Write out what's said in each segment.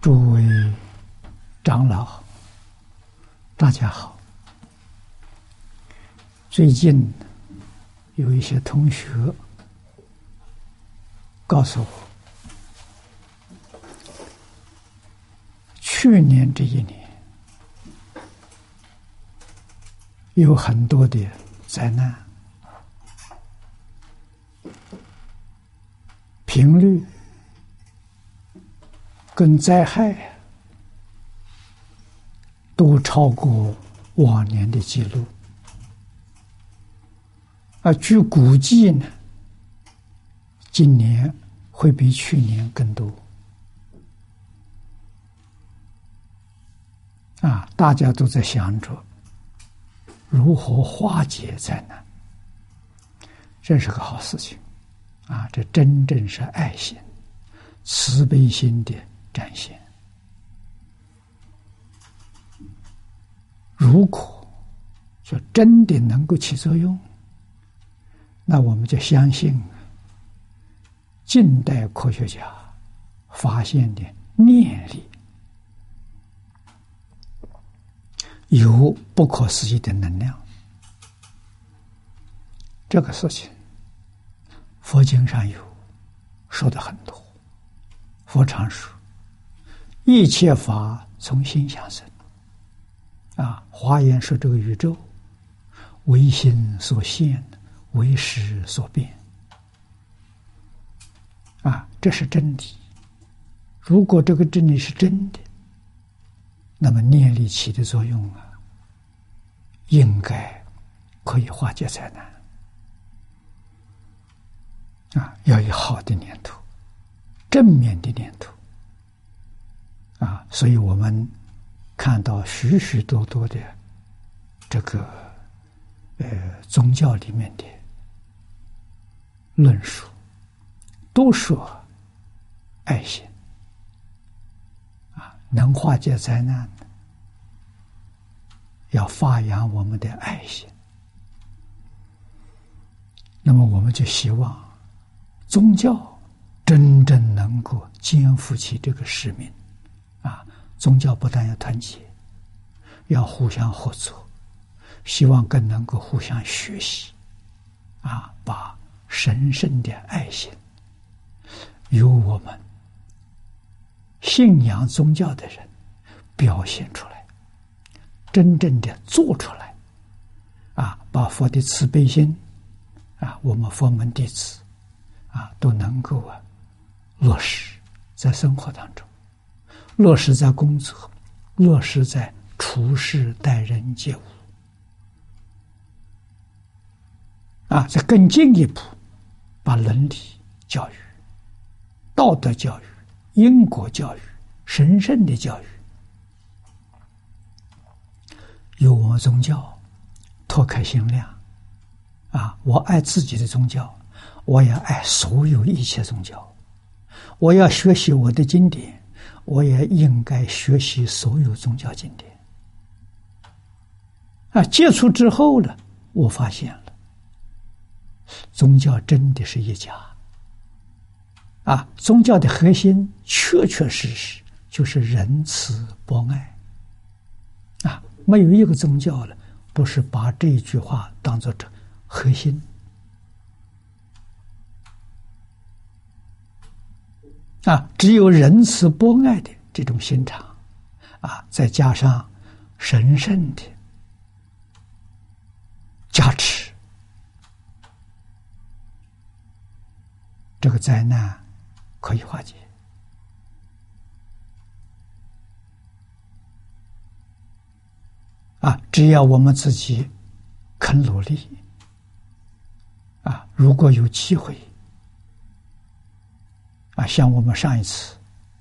诸位长老，大家好。最近有一些同学告诉我，去年这一年有很多的灾难，频率跟灾害都超过往年的记录，而据估计呢，今年会比去年更多。大家都在想着如何化解灾难，这是个好事情这真正是爱心、慈悲心的展现。如果说真的能够起作用，那我们就相信近代科学家发现的念力有不可思议的能量。这个事情佛经上有说的很多。佛常说一切法从心想生华严说这个宇宙为心所现，为识所变这是真理。如果这个真理是真的，那么念力起的作用应该可以化解灾难要有好的念头，正面的念头所以我们看到许许多多的这个宗教里面的论述都说爱心能化解灾难的，要发扬我们的爱心。那么我们就希望宗教真正能够肩负起这个使命宗教不但要团结，要互相合作，希望更能够互相学习把神圣的爱心由我们信仰宗教的人表现出来，真正的做出来把佛的慈悲心我们佛门弟子都能够落实在生活当中，落实在工作，落实在处事待人接物再更进一步把伦理教育、道德教育、因果教育、神圣的教育由我们宗教拓开心量我爱自己的宗教，我也爱所有一切宗教。我要学习我的经典，我也应该学习所有宗教经典接触之后呢，我发现了宗教真的是一家宗教的核心确确实实就是仁慈博爱没有一个宗教了不是把这一句话当作核心只有仁慈博爱的这种心肠再加上神圣的加持，这个灾难可以化解只要我们自己肯努力如果有机会像我们上一次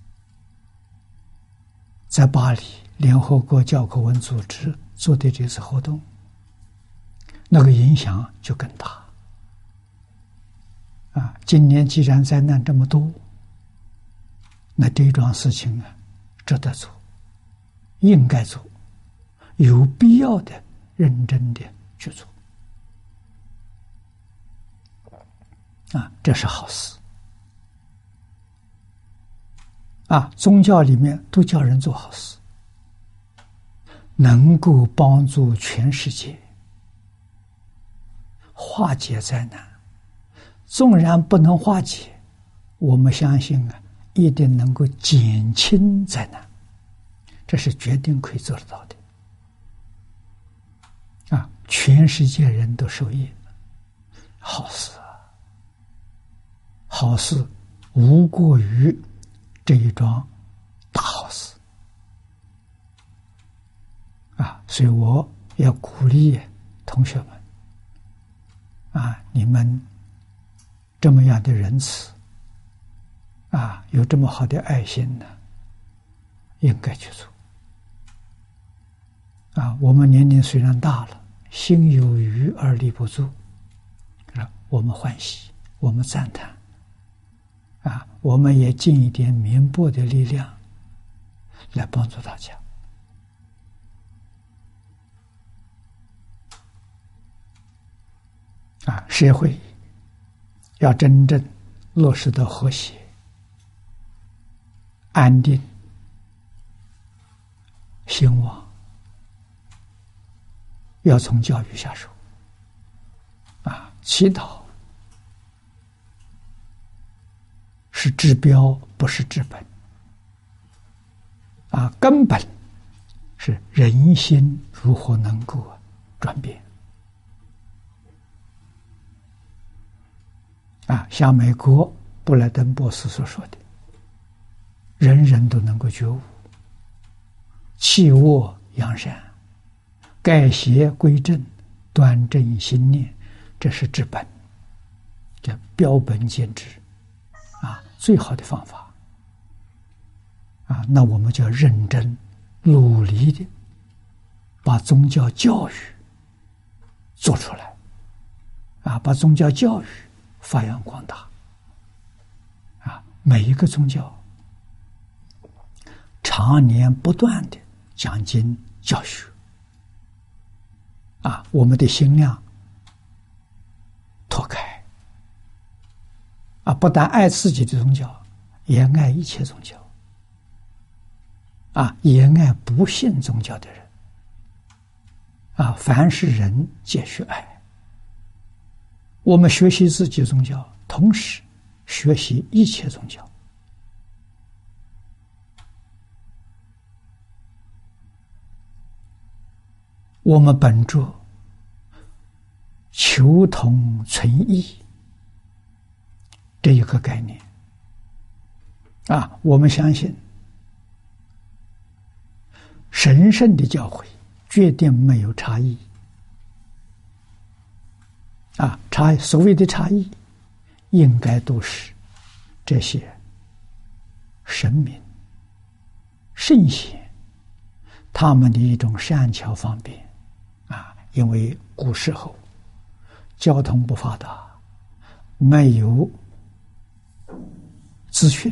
在巴黎联合国教科文组织做的这次活动，那个影响就更大今年既然灾难这么多，那这桩事情值得做，应该做，有必要的认真的去做这是好事宗教里面都叫人做好事，能够帮助全世界化解灾难。纵然不能化解，我们相信一定能够减轻灾难，这是决定可以做得到的。全世界人都受益，好事好事无过于这一桩大好事所以我要鼓励同学们你们这么样的仁慈有这么好的爱心呢，应该去做我们年龄虽然大了，心有余而力不足，我们欢喜，我们赞叹我们也尽一点绵薄的力量来帮助大家社会要真正落实到和谐、安定、兴旺，要从教育下手祈祷是治标，不是治本根本是人心如何能够转变像美国布莱登博士所说的，人人都能够觉悟，弃恶扬善，改邪归正，端正心念，这是治本，这标本兼治最好的方法那我们就要认真努力的把宗教教育做出来把宗教教育发扬光大每一个宗教常年不断的讲经教学我们的心量拓开不但爱自己的宗教，也爱一切宗教也爱不信宗教的人凡是人皆须爱。我们学习自己宗教，同时学习一切宗教我们本着求同存异这一个概念我们相信神圣的教诲决定没有差异所谓的差异应该都是这些神明圣贤他们的一种善巧方便因为古时候交通不发达，没有资讯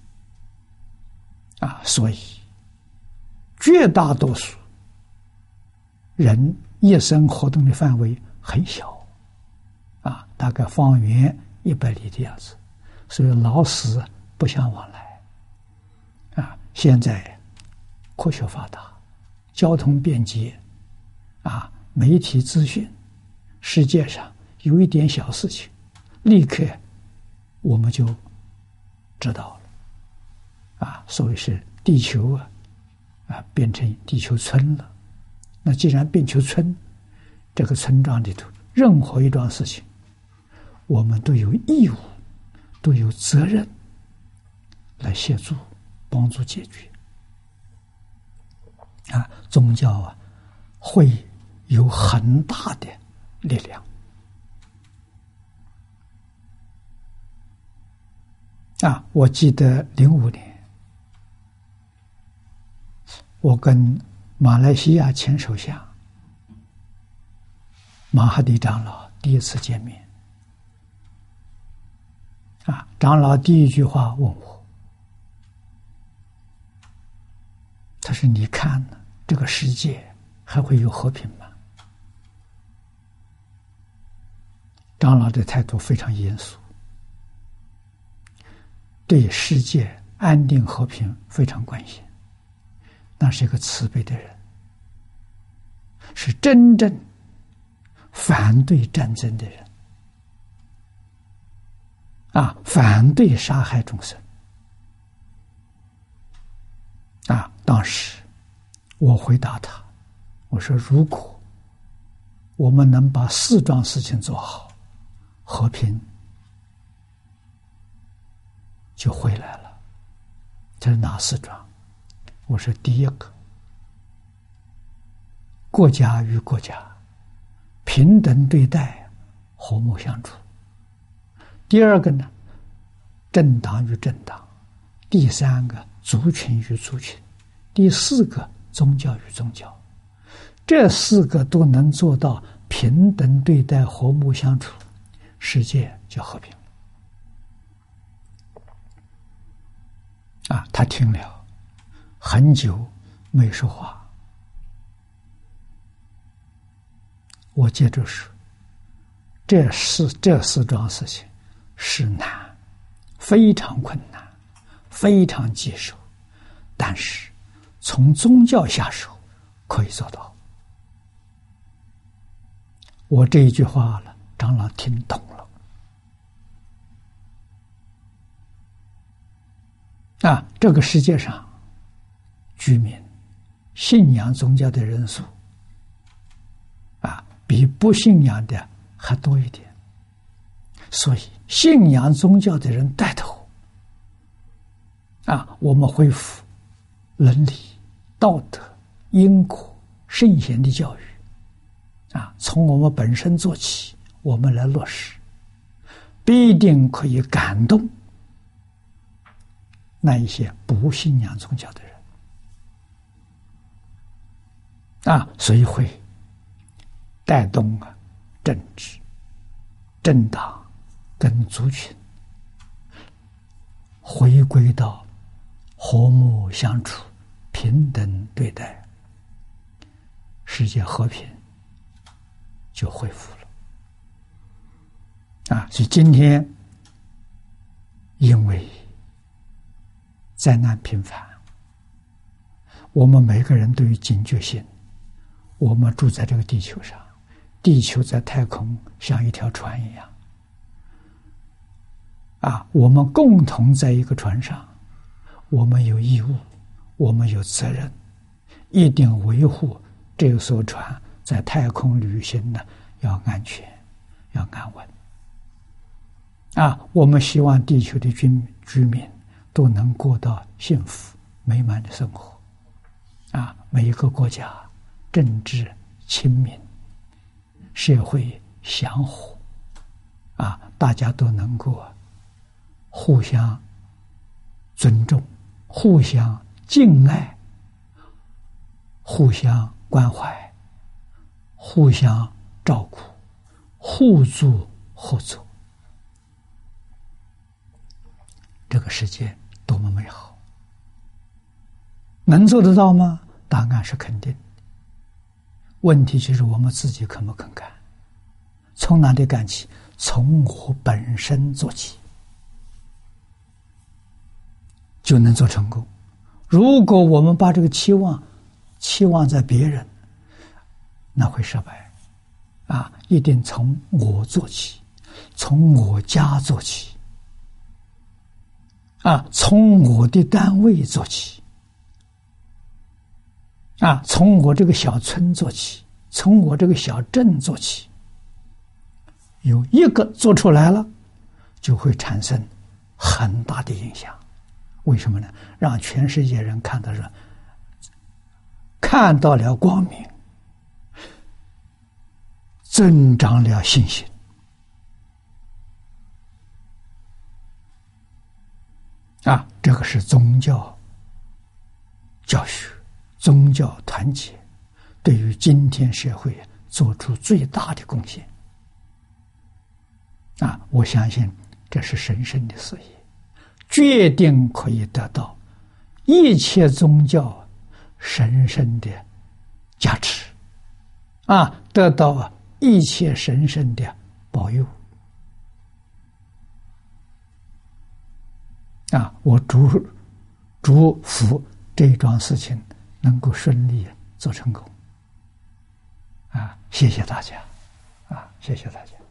所以绝大多数人一生活动的范围很小大概方圆100里的样子，所以老死不相往来现在科学发达，交通便捷媒体资讯，世界上有一点小事情立刻我们就知道了所谓是地球变成地球村了。那既然变球村，这个村庄里头任何一桩事情我们都有义务，都有责任来协助帮助解决宗教会有很大的力量我记得05年我跟马来西亚前首相马哈迪长老第一次见面长老第一句话问我，他说你看呢，这个世界还会有和平吗？长老的态度非常严肃，对世界安定和平非常关心。那是一个慈悲的人，是真正反对战争的人啊，反对杀害众生啊。当时我回答他，我说如果我们能把4桩事情做好，和平就回来了。这是哪4桩？我说第一个，国家与国家平等对待，和睦相处；第二个呢，政党与政党；第三个，族群与族群；第4个，宗教与宗教。这4个都能做到平等对待、和睦相处，世界就和平啊！他听了很久没说话，我接着说，这4桩事情是难，非常困难，非常棘手，但是从宗教下手可以做到。我这一句话了，长老听懂了啊！这个世界上居民信仰宗教的人数啊，比不信仰的还多一点，所以信仰宗教的人带头啊，我们恢复伦理、道德、因果、圣贤的教育啊，从我们本身做起，我们来落实，必定可以感动那一些不信仰宗教的人啊，所以会带动政治、政党跟族群回归到和睦相处、平等对待，世界和平就恢复了啊！所以今天因为灾难频繁，我们每个人都有警觉性。我们住在这个地球上，地球在太空像一条船一样啊，我们共同在一个船上，我们有义务，我们有责任，一定维护这艘船在太空旅行呢，要安全，要安稳啊！我们希望地球的居民都能过到幸福美满的生活啊！每一个国家政治亲民，社会祥和啊，大家都能够互相尊重、互相敬爱、互相关怀、互相照顾、互助合作，这个世界多么美好！能做得到吗？答案是肯定的。问题就是我们自己肯不肯干？从哪里干起？从我本身做起，就能做成功。如果我们把这个期望在别人，那会失败啊！一定从我做起，从我家做起啊，从我的单位做起啊，从我这个小村做起，从我这个小镇做起。有一个做出来了，就会产生很大的影响。为什么呢？让全世界人看到了光明，增长了信心啊！这个是宗教教学、宗教团结对于今天社会做出最大的贡献啊！我相信这是神圣的事业，决定可以得到一切宗教神圣的加持啊，得到一切神圣的保佑啊！我祝福这一桩事情能够顺利做成功。谢谢大家，谢谢大家。